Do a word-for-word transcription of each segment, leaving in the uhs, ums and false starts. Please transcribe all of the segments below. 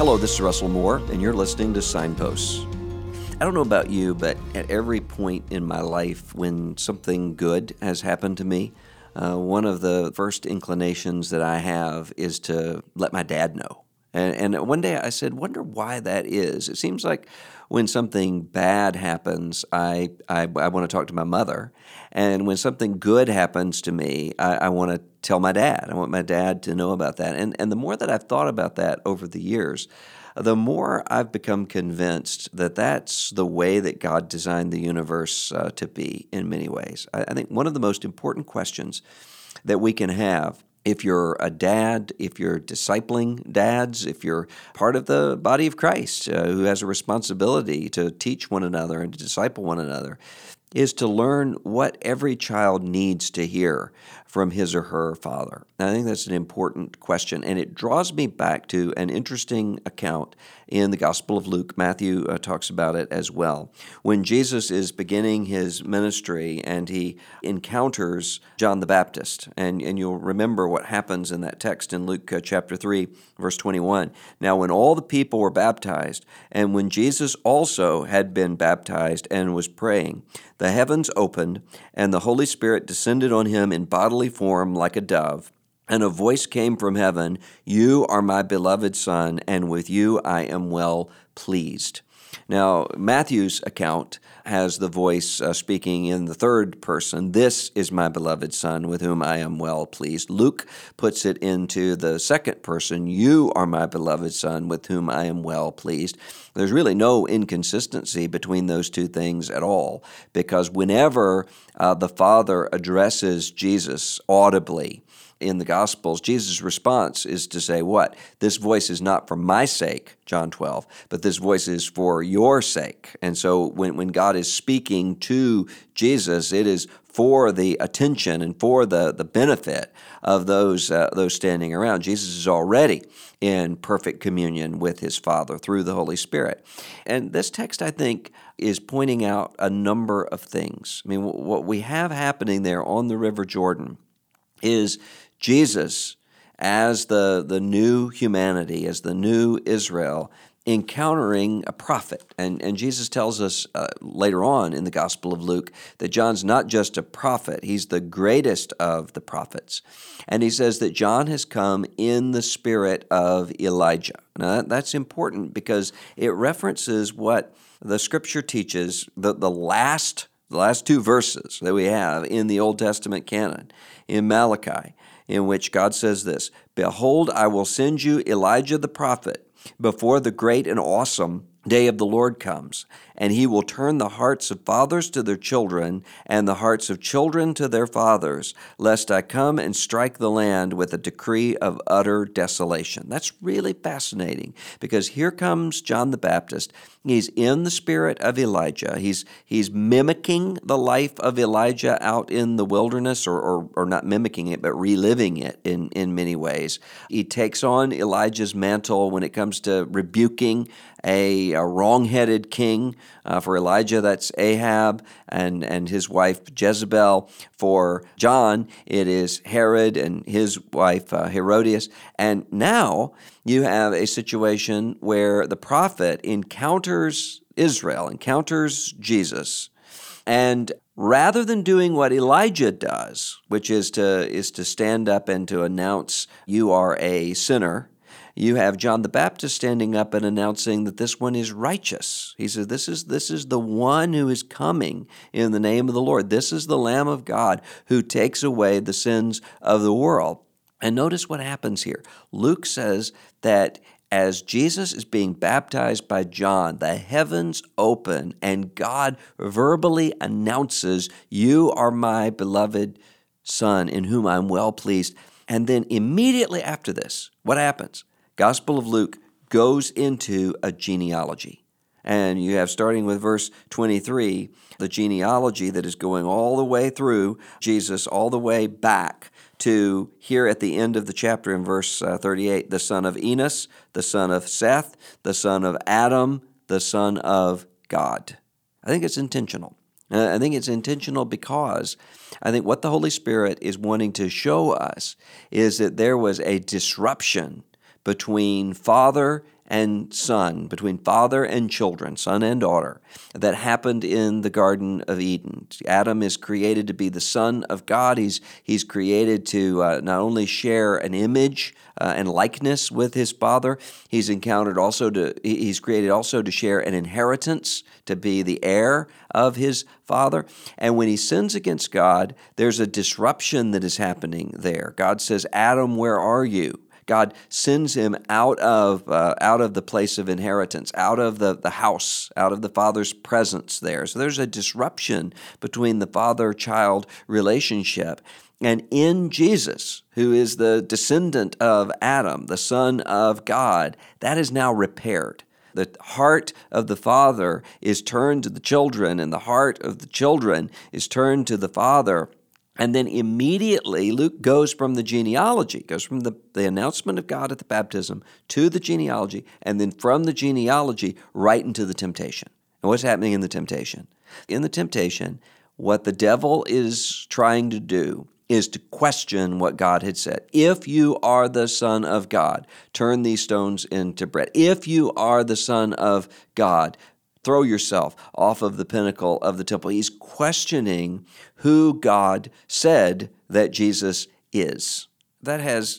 Hello, this is Russell Moore, and you're listening to Signposts. I don't know about you, but at every point in my life when something good has happened to me, uh, one of the first inclinations that I have is to let my dad know. And, and one day I said, wonder why that is. It seems like when something bad happens, I, I, I want to talk to my mother. And when something good happens to me, I, I want to tell my dad. I want my dad to know about that. And, and the more that I've thought about that over the years, the more I've become convinced that that's the way that God designed the universe uh, to be in many ways. I, I think one of the most important questions that we can have, if you're a dad, if you're discipling dads, if you're part of the body of Christ uh, who has a responsibility to teach one another and to disciple one another, is to learn what every child needs to hear from his or her father. And I think that's an important question, and it draws me back to an interesting account in the Gospel of Luke. Matthew uh, talks about it as well. When Jesus is beginning his ministry and he encounters John the Baptist, and, and you'll remember what happens in that text in Luke uh, chapter three, verse twenty-one. Now when all the people were baptized, and when Jesus also had been baptized and was praying, the heavens opened, and the Holy Spirit descended on him in bodily form like a dove. And a voice came from heaven, "You are my beloved Son, and with you I am well pleased." Now, Matthew's account has the voice uh, speaking in the third person, "This is my beloved Son, with whom I am well pleased." Luke puts it into the second person, "You are my beloved Son, with whom I am well pleased." There's really no inconsistency between those two things at all, because whenever uh, the Father addresses Jesus audibly in the Gospels, Jesus' response is to say what? This voice is not for my sake, John twelve, but this voice is for your sake. And so when, when God is speaking to Jesus, it is for the attention and for the, the benefit of those uh, those standing around. Jesus is already in perfect communion with his Father through the Holy Spirit. And this text, I think, is pointing out a number of things. I mean, what we have happening there on the River Jordan is Jesus, as the, the new humanity, as the new Israel, encountering a prophet. And, and Jesus tells us uh, later on in the Gospel of Luke that John's not just a prophet, he's the greatest of the prophets. And he says that John has come in the spirit of Elijah. Now that, that's important because it references what the Scripture teaches, the, the last the last two verses that we have in the Old Testament canon, in Malachi, in which God says this, "Behold, I will send you Elijah the prophet before the great and awesome day of the Lord comes, and he will turn the hearts of fathers to their children and the hearts of children to their fathers, lest I come and strike the land with a decree of utter desolation." That's really fascinating because here comes John the Baptist. He's in the spirit of Elijah. He's he's mimicking the life of Elijah out in the wilderness, or, or, or not mimicking it, but reliving it in, in many ways. He takes on Elijah's mantle when it comes to rebuking a, a wrong-headed king. Uh, for Elijah, that's Ahab and, and his wife Jezebel. For John, it is Herod and his wife uh, Herodias. And now you have a situation where the prophet encounters Israel, encounters Jesus, and rather than doing what Elijah does, which is to is to stand up and to announce, "You are a sinner," you have John the Baptist standing up and announcing that this one is righteous. He says, this is, this is the one who is coming in the name of the Lord. This is the Lamb of God who takes away the sins of the world. And notice what happens here. Luke says that as Jesus is being baptized by John, the heavens open and God verbally announces, "You are my beloved Son, in whom I'm well pleased." And then immediately after this, what happens? Gospel of Luke goes into a genealogy. And you have, starting with verse twenty-three, the genealogy that is going all the way through Jesus, all the way back to here at the end of the chapter in verse uh, thirty-eight, the son of Enos, the son of Seth, the son of Adam, the son of God. I think it's intentional. Uh, I think it's intentional because I think what the Holy Spirit is wanting to show us is that there was a disruption between Father and son, between father and children, son and daughter, that happened in the Garden of Eden. Adam is created to be the son of God. He's, he's created to uh, not only share an image uh, and likeness with his father, he's encountered also to, he's created also to share an inheritance, to be the heir of his father. And when he sins against God, there's a disruption that is happening there. God says, Adam, where are you? God sends him out of uh, out of the place of inheritance, out of the, the house, out of the father's presence there. So there's a disruption between the father-child relationship. And in Jesus, who is the descendant of Adam, the son of God, that is now repaired. The heart of the father is turned to the children, and the heart of the children is turned to the father. And then immediately Luke goes from the genealogy, goes from the, the announcement of God at the baptism to the genealogy, and then from the genealogy right into the temptation. And what's happening in the temptation? In the temptation, what the devil is trying to do is to question what God had said. If you are the Son of God, turn these stones into bread. If you are the Son of God, throw yourself off of the pinnacle of the temple. He's questioning who God said that Jesus is. That has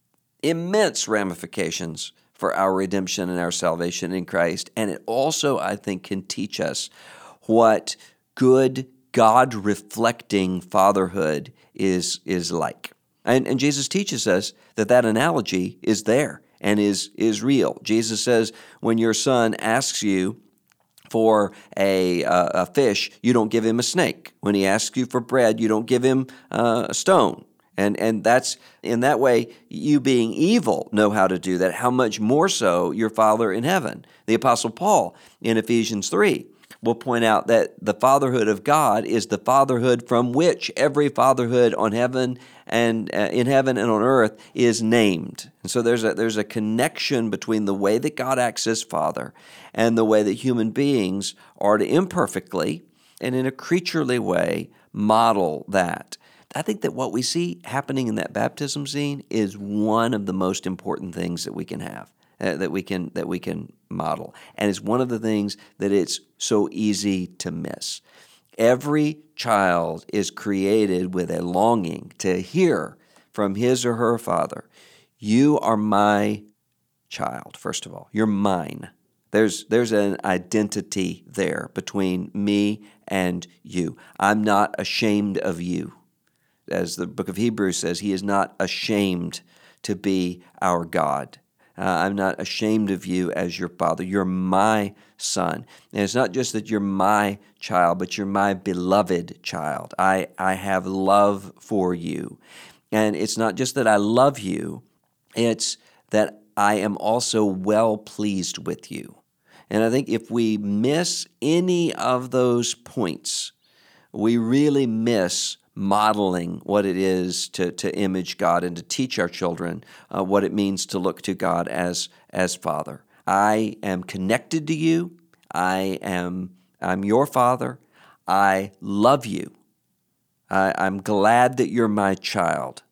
immense ramifications for our redemption and our salvation in Christ. And it also, I think, can teach us what good, God-reflecting fatherhood is, is like. And, and Jesus teaches us that that analogy is there and is, is real. Jesus says, when your son asks you for a, uh, a fish, you don't give him a snake. When he asks you for bread, you don't give him uh, a stone. And and that's, in that way, you being evil know how to do that. How much more so your Father in heaven? The Apostle Paul in Ephesians three will point out that the fatherhood of God is the fatherhood from which every fatherhood on heaven and uh, in heaven and on earth is named. And so there's a there's a connection between the way that God acts as Father and the way that human beings are to imperfectly and in a creaturely way model that. I think that what we see happening in that baptism scene is one of the most important things that we can have, uh, that we can that we can model, and it's one of the things that it's so easy to miss. Every child is created with a longing to hear from his or her father, "You are my child." First of all, you're mine. There's there's an identity there between me and you. I'm not ashamed of you. As the book of Hebrews says, he is not ashamed to be our God. Uh, I'm not ashamed of you as your father. You're my son. And it's not just that you're my child, but you're my beloved child. I, I have love for you. And it's not just that I love you, it's that I am also well pleased with you. And I think if we miss any of those points, we really miss modeling what it is to, to image God and to teach our children uh, what it means to look to God as, as Father. I am connected to you. I am I'm your Father. I love you. I, I'm glad that you're my child.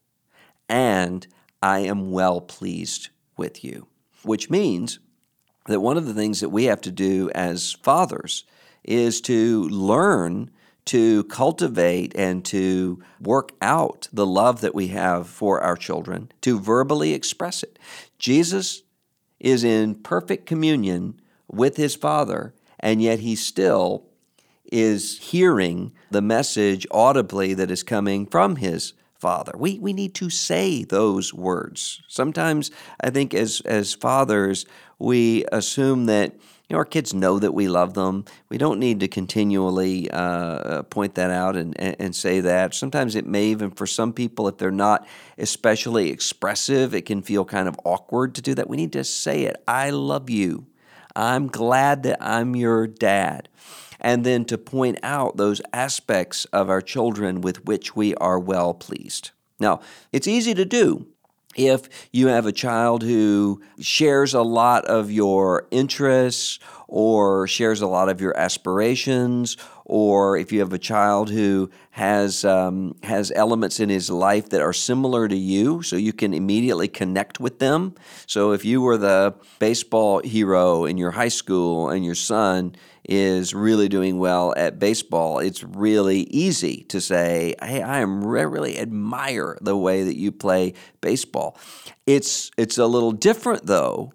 And I am well pleased with you. Which means that one of the things that we have to do as fathers is to learn to cultivate and to work out the love that we have for our children, to verbally express it. Jesus is in perfect communion with his Father, and yet he still is hearing the message audibly that is coming from his Father. We we need to say those words. Sometimes I think as as fathers, we assume that You know, our kids know that we love them. We don't need to continually uh, point that out and, and, and say that. Sometimes it may even, for some people, if they're not especially expressive, it can feel kind of awkward to do that. We need to say it. I love you. I'm glad that I'm your dad. And then to point out those aspects of our children with which we are well pleased. Now, it's easy to do if you have a child who shares a lot of your interests, or shares a lot of your aspirations, or if you have a child who has um, has elements in his life that are similar to you, so you can immediately connect with them. So if you were the baseball hero in your high school and your son is really doing well at baseball, it's really easy to say, hey, I am re- really admire the way that you play baseball. It's it's a little different, though,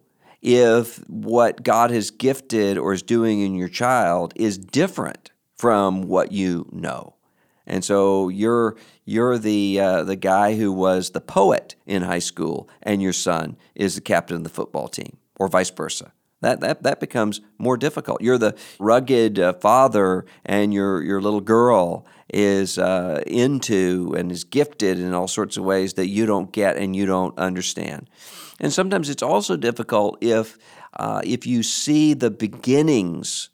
if what God has gifted or is doing in your child is different from what you know. And so you're you're the uh, the guy who was the poet in high school, and your son is the captain of the football team, or vice versa. That that that becomes more difficult. You're the rugged uh, father, and your your little girl is uh, into and is gifted in all sorts of ways that you don't get and you don't understand. And sometimes it's also difficult if uh, if you see the beginnings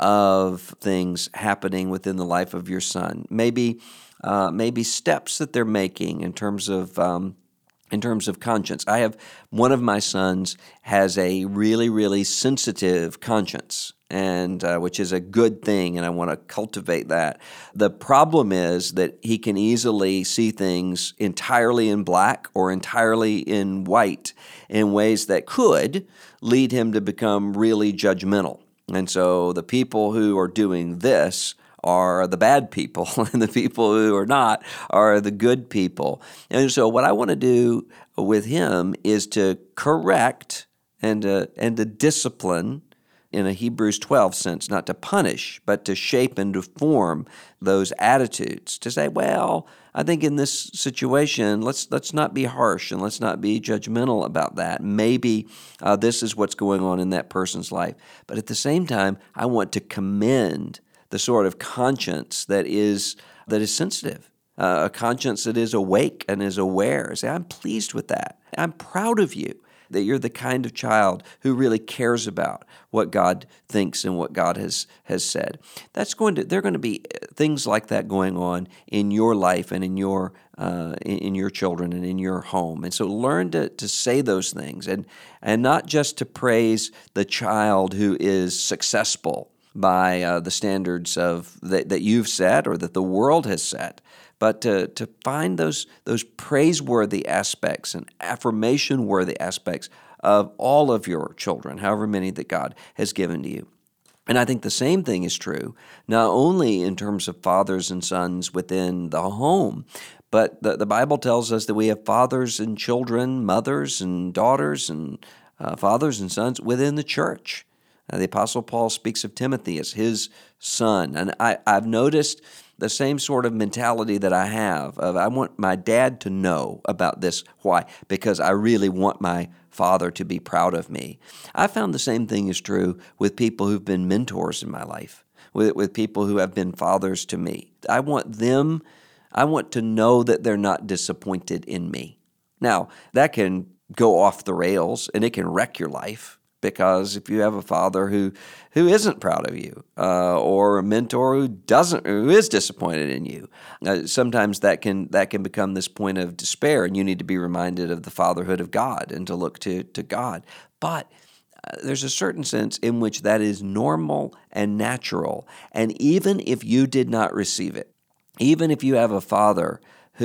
of things happening within the life of your son. Maybe uh, maybe steps that they're making in terms of um, in terms of conscience. I have one of my sons has a really, really sensitive conscience, and uh, which is a good thing, and I want to cultivate that. The problem is that he can easily see things entirely in black or entirely in white in ways that could lead him to become really judgmental. And so the people who are doing this are the bad people, and the people who are not are the good people. And so what I want to do with him is to correct and to, and to discipline in a Hebrews twelve sense, not to punish, but to shape and to form those attitudes, to say, well, I think in this situation, let's let's not be harsh and let's not be judgmental about that. Maybe uh, this is what's going on in that person's life. But at the same time, I want to commend the sort of conscience that is that is sensitive, uh, a conscience that is awake and is aware. Say, I'm pleased with that. I'm proud of you, that you're the kind of child who really cares about what God thinks and what God has has said. That's going to there are going to be things like that going on in your life and in your uh, in, in your children and in your home. And so learn to to say those things, and and not just to praise the child who is successful by uh, the standards of that, that you've set or that the world has set, but to, to find those those praiseworthy aspects and affirmation-worthy aspects of all of your children, however many that God has given to you. And I think the same thing is true, not only in terms of fathers and sons within the home, but the, the Bible tells us that we have fathers and children, mothers and daughters, and uh, fathers and sons within the church. Uh, the Apostle Paul speaks of Timothy as his son. And I, I've noticed the same sort of mentality that I have of I want my dad to know about this. Why? Because I really want my father to be proud of me. I found the same thing is true with people who've been mentors in my life, with, with people who have been fathers to me. I want them, I want to know that they're not disappointed in me. Now, that can go off the rails and it can wreck your life. Because if you have a father who who isn't proud of you, uh, or a mentor who doesn't, who is disappointed in you, uh, sometimes that can that can become this point of despair, and you need to be reminded of the fatherhood of God and to look to to God. But uh, there's a certain sense in which that is normal and natural, and even if you did not receive it, even if you have a father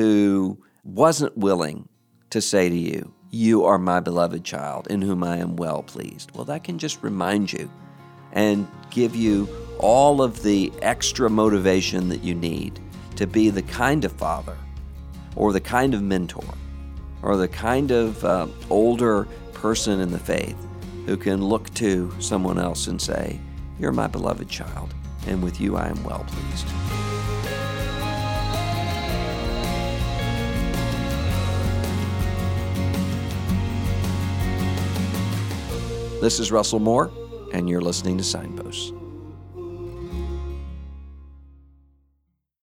who wasn't willing to say to you, "You are my beloved child, in whom I am well pleased," well, that can just remind you and give you all of the extra motivation that you need to be the kind of father or the kind of mentor or the kind of uh, older person in the faith who can look to someone else and say, "You're my beloved child, and with you I am well pleased." This is Russell Moore, and you're listening to Signposts.